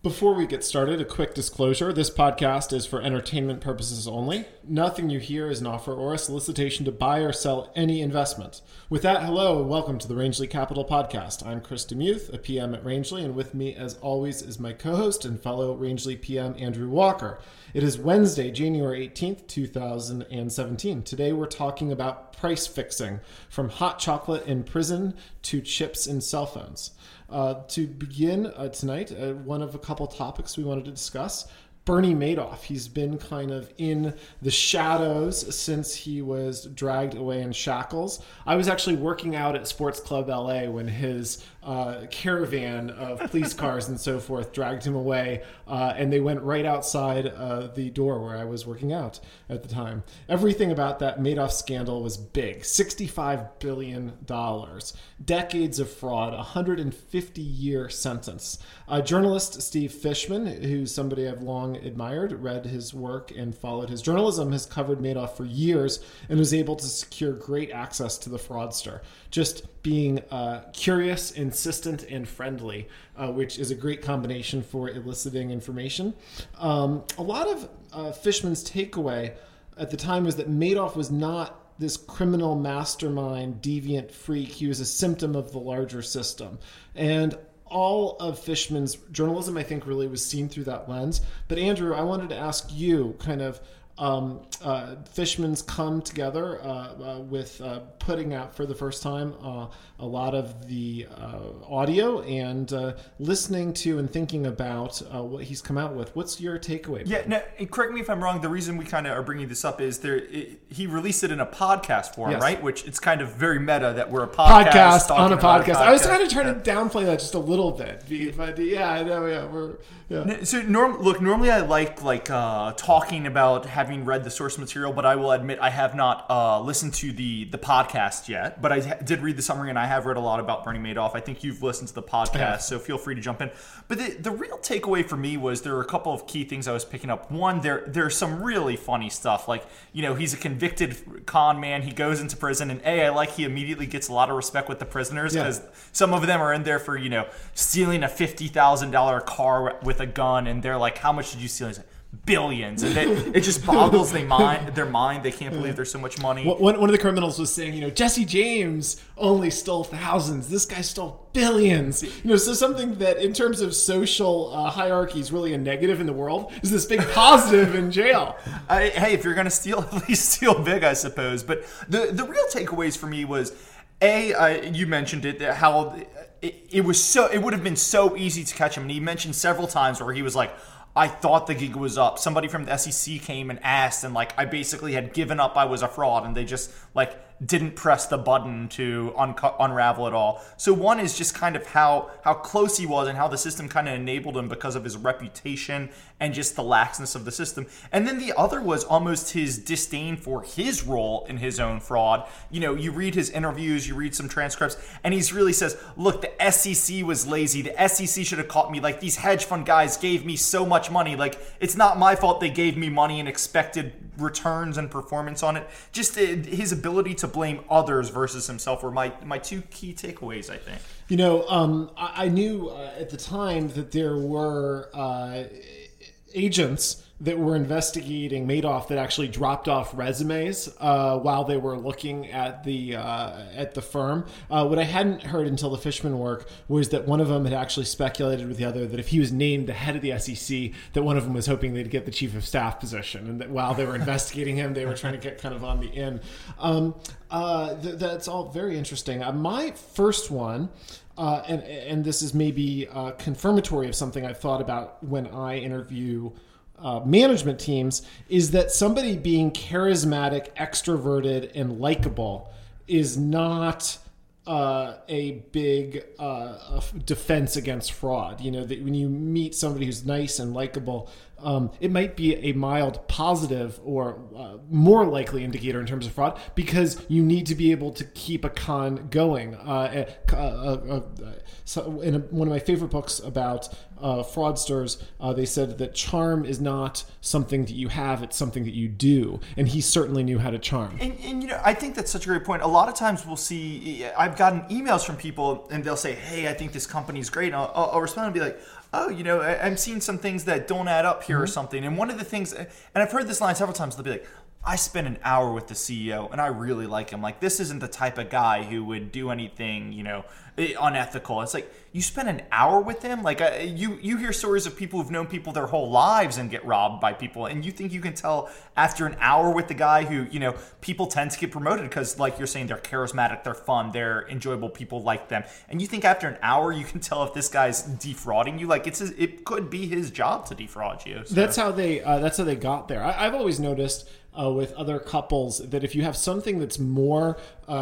Before we get started, a quick disclosure. This podcast is for entertainment purposes only. Nothing you hear is an offer or a solicitation to buy or sell any investment. With that, hello and welcome to the Rangeley Capital Podcast. I'm Chris DeMuth, a PM at Rangeley, and with me, as always, is my co-host and fellow Rangeley PM, Andrew Walker. It is Wednesday, January 18th, 2017. Today we're talking about price fixing, from hot chocolate in prison to chips in cell phones. To begin tonight, one of a couple topics we wanted to discuss, Bernie Madoff. He's been kind of in the shadows since he was dragged away in shackles. I was actually working out at Sports Club LA when his caravan of police cars and so forth dragged him away, and they went right outside the door where I was working out at the time. Everything about that Madoff scandal was big. $65 billion, decades of fraud, 150-year sentence. Journalist Steve Fishman, who's somebody I've long admired, read his work and followed his journalism, has covered Madoff for years and was able to secure great access to the fraudster. Just being curious, insistent, and friendly, which is a great combination for eliciting information. A lot of Fishman's takeaway at the time was that Madoff was not this criminal mastermind, deviant freak. He was a symptom of the larger system. And all of Fishman's journalism, I think, really was seen through that lens. But Andrew, I wanted to ask you kind of Fishman's come together with putting out for the first time a lot of the audio and listening to and thinking about what he's come out with. What's your takeaway? Yeah, no, and correct me if I'm wrong. The reason we kind of are bringing this up is he released it in a podcast form, yes. Right? Which it's kind of very meta that we're a podcast on a podcast. I was kind of trying to downplay that just a little bit, but yeah, I know, yeah. So normally I like talking about having read the source material, but I will admit I have not listened to the podcast yet. But I did read the summary, and I have read a lot about Bernie Madoff. I think you've listened to the podcast, so feel free to jump in. But the real takeaway for me was there were a couple of key things I was picking up. One, there's some really funny stuff. Like, he's a convicted con man. He goes into prison, and I like he immediately gets a lot of respect with the prisoners because some of them are in there for, stealing a $50,000 car with a gun, and they're like, how much did you steal? He's like, billions, and it just boggles their mind. They can't believe there's so much money. One of the criminals was saying, Jesse James only stole thousands. This guy stole billions. So something that in terms of social hierarchy is really a negative in the world is this big positive in jail. Hey, if you're going to steal, at least steal big, I suppose. But the real takeaways for me was, you mentioned it, how it would have been so easy to catch him. And he mentioned several times where he was like, I thought the gig was up. Somebody from the SEC came and asked, and I basically had given up. I was a fraud, and they just didn't press the button to unravel it all. So one is just kind of how close he was and how the system kind of enabled him because of his reputation and just the laxness of the system. And then the other was almost his disdain for his role in his own fraud. You read his interviews, you read some transcripts, and he really says, look, the SEC was lazy. The SEC should have caught me. These hedge fund guys gave me so much money. It's not my fault they gave me money and expected returns and performance on it. Just his ability to blame others versus himself were my two key takeaways, I think. I knew at the time that there were agents that were investigating Madoff that actually dropped off resumes while they were looking at the firm. What I hadn't heard until the Fishman work was that one of them had actually speculated with the other that if he was named the head of the SEC, that one of them was hoping they'd get the chief of staff position, and that while they were investigating him, they were trying to get kind of on the in. That's all very interesting. My first one, and this is maybe confirmatory of something I've thought about when I interview management teams, is that somebody being charismatic, extroverted, and likable is not a big defense against fraud. That when you meet somebody who's nice and likable, it might be a mild positive or more likely indicator in terms of fraud, because you need to be able to keep a con going. So in one of my favorite books about fraudsters, they said that charm is not something that you have, it's something that you do. And he certainly knew how to charm. And I think that's such a great point. A lot of times we'll see, I've gotten emails from people and they'll say, hey, I think this company's great. And I'll respond and be like, oh, I'm seeing some things that don't add up here or something. And one of the things, and I've heard this line several times, they'll be like, I spent an hour with the CEO and I really like him. Like, this isn't the type of guy who would do anything, unethical. It's like, you spent an hour with him? Like, you hear stories of people who've known people their whole lives and get robbed by people. And you think you can tell after an hour with the guy who, people tend to get promoted because, like you're saying, they're charismatic, they're fun, they're enjoyable, people like them. And you think after an hour you can tell if this guy's defrauding you? Like, it could be his job to defraud you. So. That's how they got there. I've always noticed with other couples that if you have something that's more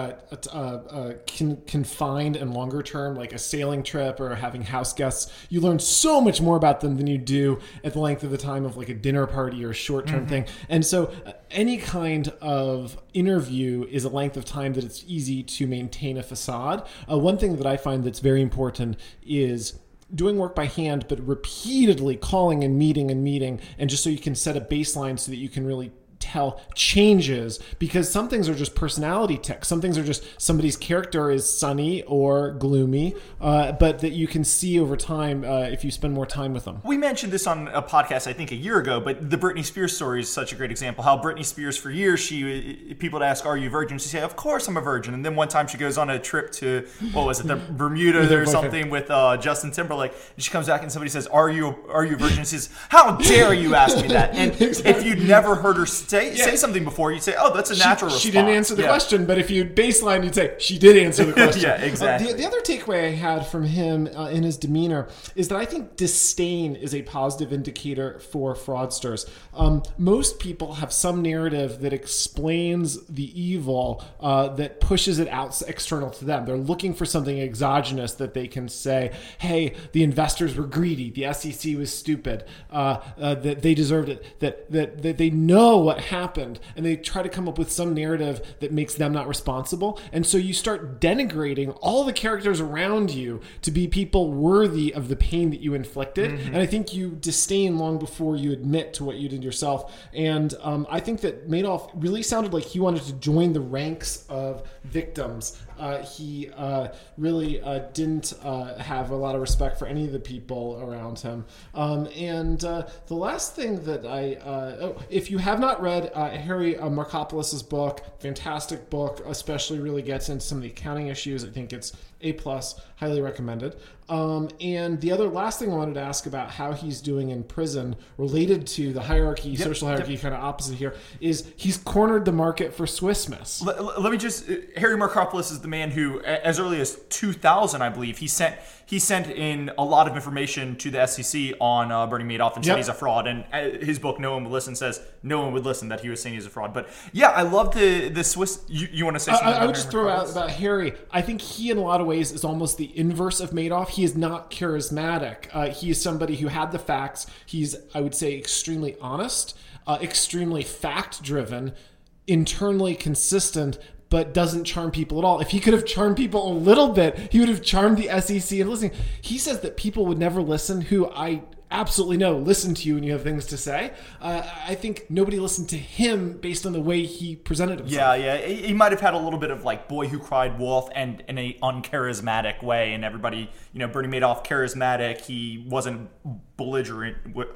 confined and longer term, like a sailing trip or having house guests, you learn so much more about them than you do at the length of the time of like a dinner party or a short-term thing. And so any kind of interview is a length of time that it's easy to maintain a facade. One thing that I find that's very important is doing work by hand, but repeatedly calling and meeting, and just so you can set a baseline so that you can really tell changes, because some things are just personality tics. Some things are just somebody's character is sunny or gloomy, but that you can see over time if you spend more time with them. We mentioned this on a podcast, I think, a year ago, but the Britney Spears story is such a great example. How Britney Spears, for years, people would ask, "Are you a virgin?" She say, "Of course I'm a virgin." And then one time she goes on a trip to, what was it, the Bermuda or something with Justin Timberlake, and she comes back and somebody says, "Are you a virgin?" She says, "How dare you ask me that?" And if you'd never heard her say something before, you'd say, "Oh, that's a natural response." She didn't answer the question, but if you baseline, you'd say, she did answer the question. Yeah, exactly. The other takeaway I had from him in his demeanor is that I think disdain is a positive indicator for fraudsters. Most people have some narrative that explains the evil that pushes it out external to them. They're looking for something exogenous that they can say, hey, the investors were greedy, the SEC was stupid, that they deserved it, that they know what happened, and they try to come up with some narrative that makes them not responsible. And so you start denigrating all the characters around you to be people worthy of the pain that you inflicted. And I think you disdain long before you admit to what you did yourself. And I think that Madoff really sounded like he wanted to join the ranks of victims. He really didn't have a lot of respect for any of the people around him. And the last thing that if you have not read Harry Markopoulos's book, fantastic book, especially really gets into some of the accounting issues. I think it's A+, highly recommended. And the last thing I wanted to ask about how he's doing in prison, related to the hierarchy, social hierarchy, kind of opposite here, is he's cornered the market for Swiss Miss. Let me just, Harry Markopoulos is the man who, as early as 2000, I believe, he sent in a lot of information to the SEC on Bernie Madoff and said he's a fraud. And his book, No One Would Listen, says no one would listen, that he was saying he's a fraud. But yeah, I love the Swiss. You want to say something? I would just throw out about Harry. I think he, in a lot of ways, is almost the inverse of Madoff. He is not charismatic. He is somebody who had the facts. He's, I would say, extremely honest, extremely fact-driven, internally consistent, but doesn't charm people at all. If he could have charmed people a little bit, he would have charmed the SEC and listening. He says that people would never listen, who I absolutely know listen to you when you have things to say. I think nobody listened to him based on the way he presented himself. Yeah. He might have had a little bit of like Boy Who Cried Wolf and in a uncharismatic way, and everybody, Bernie Madoff charismatic. He wasn't belligerent,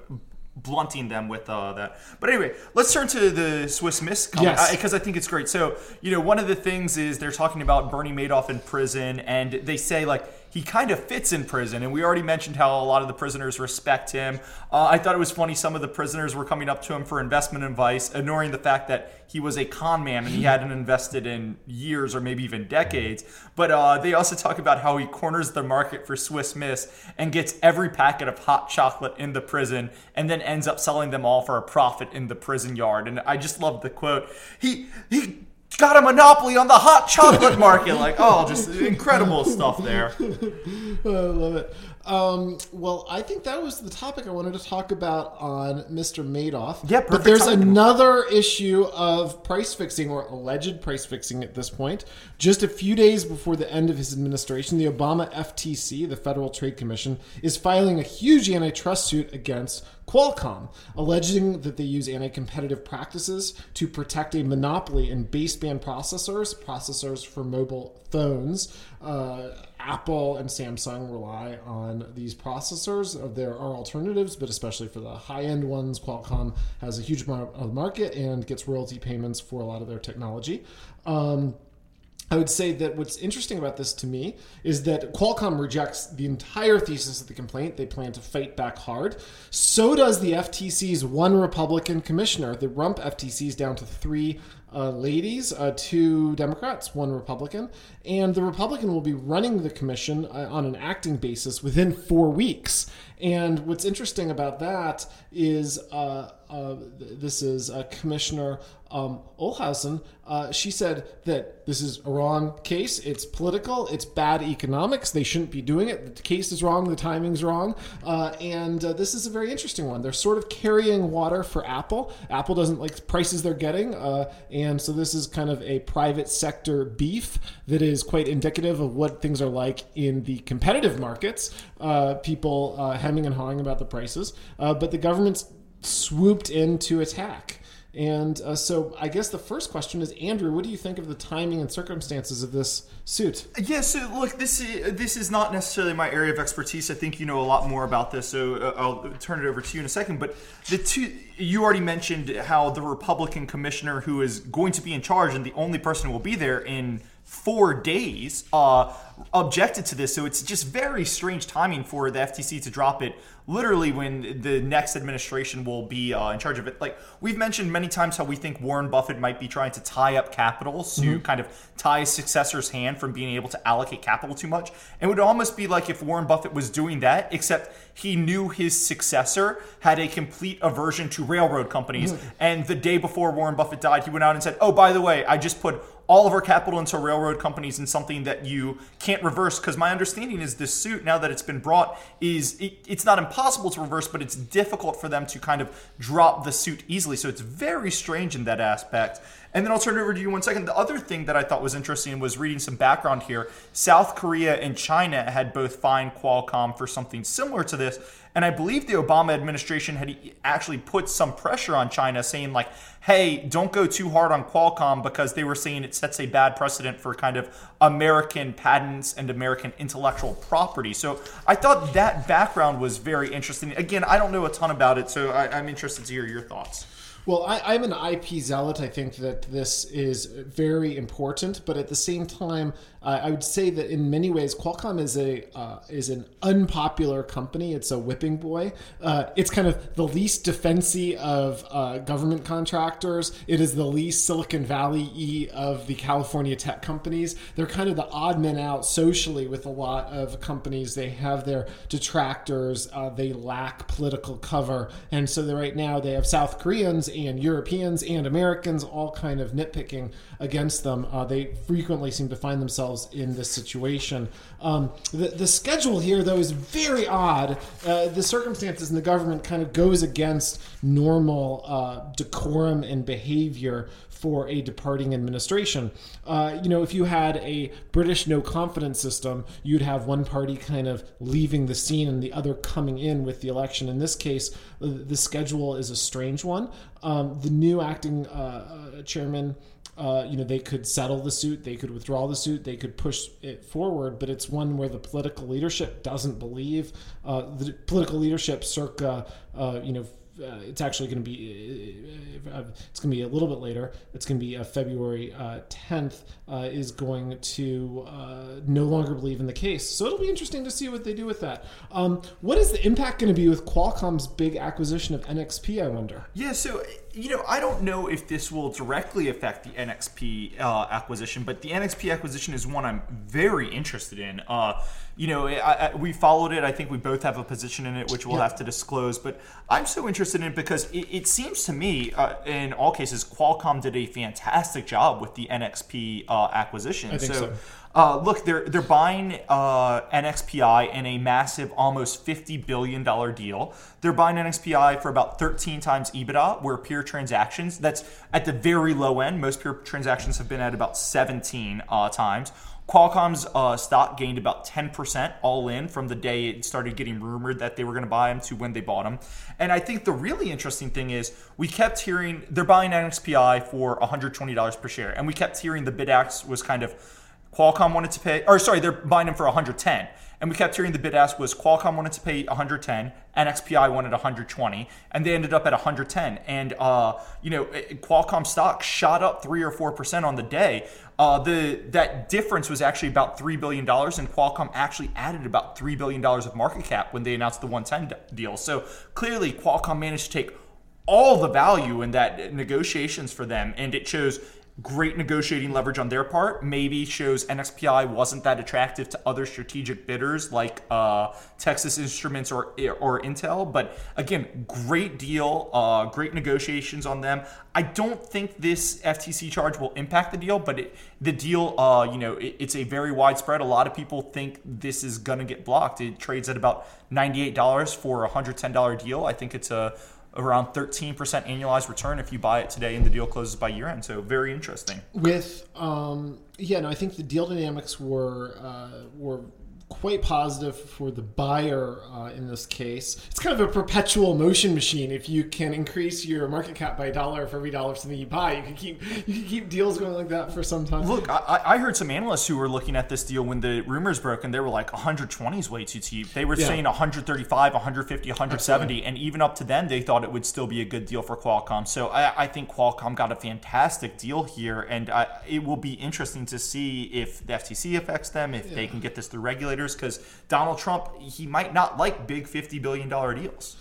blunting them with that. But anyway, let's turn to the Swiss Miss comment, because I think it's great. So, one of the things is they're talking about Bernie Madoff in prison, and they say, like, he kind of fits in prison, and we already mentioned how a lot of the prisoners respect him. I thought it was funny, some of the prisoners were coming up to him for investment advice, ignoring the fact that he was a con man and he hadn't invested in years or maybe even decades. But they also talk about how he corners the market for Swiss Miss and gets every packet of hot chocolate in the prison and then ends up selling them all for a profit in the prison yard. And I just love the quote. He got a monopoly on the hot chocolate market. Like, just incredible stuff there. I love it. Well, I think that was the topic I wanted to talk about on Mr. Madoff. Yeah, but there's another issue of price fixing, or alleged price fixing at this point. Just a few days before the end of his administration, the Obama FTC, the Federal Trade Commission, is filing a huge antitrust suit against Qualcomm, alleging that they use anti-competitive practices to protect a monopoly in baseband processors for mobile phones. Apple and Samsung rely on these processors. There are alternatives, but especially for the high-end ones, Qualcomm has a huge amount of the market and gets royalty payments for a lot of their technology. I would say that what's interesting about this to me is that Qualcomm rejects the entire thesis of the complaint. They plan to fight back hard. So does the FTC's one Republican commissioner. The rump FTC is down to 3 ladies, 2 Democrats, 1 Republican. And the Republican will be running the commission on an acting basis within 4 weeks. And what's interesting about that is this is Commissioner Olhausen. She said that this is a wrong case. It's political. It's bad economics. They shouldn't be doing it. The case is wrong. The timing's wrong. And this is a very interesting one. They're sort of carrying water for Apple. Apple doesn't like the prices they're getting. And so this is kind of a private sector beef that is quite indicative of what things are like in the competitive markets. People hemming and hawing about the prices. But the government's swooped in to attack. And so I guess the first question is, Andrew, what do you think of the timing and circumstances of this suit? Yeah, so look, this is not necessarily my area of expertise. I think you know a lot more about this, so I'll turn it over to you in a second. But you already mentioned how the Republican commissioner who is going to be in charge and the only person who will be there in 4 days objected to this. So it's just very strange timing for the FTC to drop it literally when the next administration will be in charge of it. Like we've mentioned many times how we think Warren Buffett might be trying to tie up capital to kind of tie his successor's hand from being able to allocate capital too much. And it would almost be like if Warren Buffett was doing that, except he knew his successor had a complete aversion to railroad companies. And the day before Warren Buffett died, he went out and said, oh, by the way, I just put all of our capital into railroad companies and something that you can't reverse. Because my understanding is this suit, now that it's been brought, is it's not impossible to reverse, but it's difficult for them to kind of drop the suit easily. So it's very strange in that aspect. And then I'll turn it over to you 1 second. The other thing that I thought was interesting was reading some background here. South Korea and China had both fined Qualcomm for something similar to this. And I believe the Obama administration had actually put some pressure on China saying like, hey, don't go too hard on Qualcomm, because they were saying it sets a bad precedent for kind of American patents and American intellectual property. So I thought that background was very interesting. Again, I don't know a ton about it, so I'm interested to hear your thoughts. Well, I'm an IP zealot. I think that this is very important, but at the same time, I would say that in many ways, Qualcomm is an unpopular company. It's a whipping boy. It's kind of the least defensy of government contractors. It is the least Silicon Valley-y of the California tech companies. They're kind of the odd men out socially with a lot of companies. They have their detractors. They lack political cover, and so right now they have South Koreans and Europeans and Americans all kind of nitpicking against them. They frequently seem to find themselves in this situation. The schedule here, though, is very odd. The circumstances in the government kind of goes against normal decorum and behavior for a departing administration. If you had a British no confidence system, you'd have one party kind of leaving the scene and the other coming in with the election. In this case, the schedule is a strange one. The new acting chairman, they could settle the suit, they could withdraw the suit, they could push it forward, but it's one where the political leadership doesn't believe. The political leadership circa, it's actually going to be, it's going to be a little bit later. It's going to be February 10th, is going to no longer believe in the case. So it'll be interesting to see what they do with that. What is the impact going to be with Qualcomm's big acquisition of NXP, I wonder? Yeah, so, I don't know if this will directly affect the NXP acquisition, but the NXP acquisition is one I'm very interested in. We followed it. I think we both have a position in it, which we'll have to disclose. But I'm so interested in it because it seems to me, in all cases, Qualcomm did a fantastic job with the NXP acquisition. I think so. Look, they're buying NXPI in a massive, almost $50 billion deal. They're buying NXPI for about 13 times EBITDA, where peer transactions, that's at the very low end. Most peer transactions have been at about 17 times. Qualcomm's stock gained about 10% all in from the day it started getting rumored that they were going to buy them to when they bought them. And I think the really interesting thing is we kept hearing they're buying NXPI for $120 per share. And we kept hearing the bid ask was kind of Qualcomm wanted to pay, or sorry, they're buying them for 110. And we kept hearing the bid ask was Qualcomm wanted to pay 110, NXPI wanted 120, and they ended up at 110. And Qualcomm stock shot up 3 or 4% on the day. That difference was actually about $3 billion, and Qualcomm actually added about $3 billion of market cap when they announced the 110 deal. So clearly, Qualcomm managed to take all the value in that negotiations for them, and it shows great negotiating leverage on their part. Maybe shows NXPI wasn't that attractive to other strategic bidders like Texas Instruments or Intel. But again, great deal, great negotiations on them. I don't think this FTC charge will impact the deal, but the deal, it's a very widespread. A lot of people think this is going to get blocked. It trades at about $98 for a $110 deal. I think it's around 13% annualized return if you buy it today and the deal closes by year end. So very interesting. I think the deal dynamics were quite positive for the buyer in this case. It's kind of a perpetual motion machine. If you can increase your market cap by $1 for every $1 something you buy, you can keep deals going like that for some time. Look, I heard some analysts who were looking at this deal when the rumors broke, and they were like 120 is way too cheap. They were saying 135, 150, 170, Absolutely. And even up to then, they thought it would still be a good deal for Qualcomm. So I think Qualcomm got a fantastic deal here, and it will be interesting to see if the FTC affects them, if they can get this through regulators, because Donald Trump, he might not like big $50 billion deals.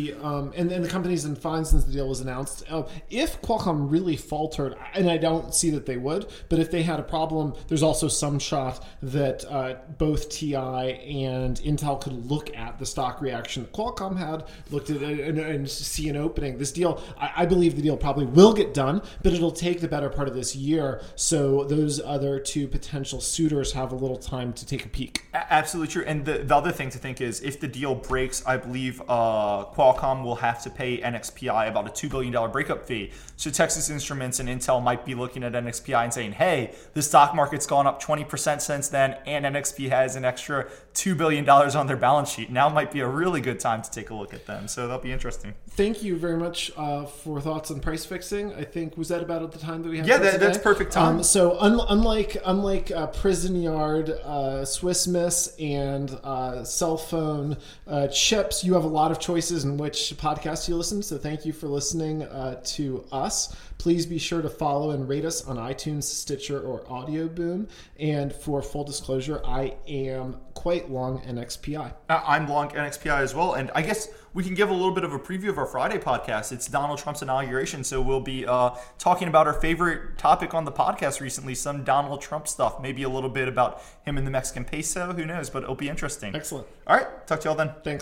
And the company's been fine since the deal was announced. If Qualcomm really faltered, and I don't see that they would, but if they had a problem, there's also some shot that both TI and Intel could look at the stock reaction that Qualcomm had, looked at it and see an opening. This deal, I believe the deal probably will get done, but it'll take the better part of this year, so those other two potential suitors have a little time to take a peek. Absolutely true. And the other thing to think is, if the deal breaks, I believe Qualcomm will have to pay NXPI about a $2 billion breakup fee. So Texas Instruments and Intel might be looking at NXPI and saying, hey, the stock market's gone up 20% since then, and NXP has an extra $2 billion on their balance sheet. Now might be a really good time to take a look at them. So that'll be interesting. Thank you very much for thoughts on price fixing. I think, was that about at the time that we had? Yeah, that's perfect time. So unlike Prison Yard, Swiss Miss, and cell phone chips, you have a lot of choices in which podcasts you listen. So thank you for listening to us. Please be sure to follow and rate us on iTunes, Stitcher, or Audio Boom. And for full disclosure, I am quite long NXPI. I'm long NXPI as well. And I guess we can give a little bit of a preview of our Friday podcast. It's Donald Trump's inauguration, so we'll be talking about our favorite topic on the podcast recently, some Donald Trump stuff, maybe a little bit about him and the Mexican peso. Who knows? But it'll be interesting. Excellent. All right. Talk to y'all then. Thanks.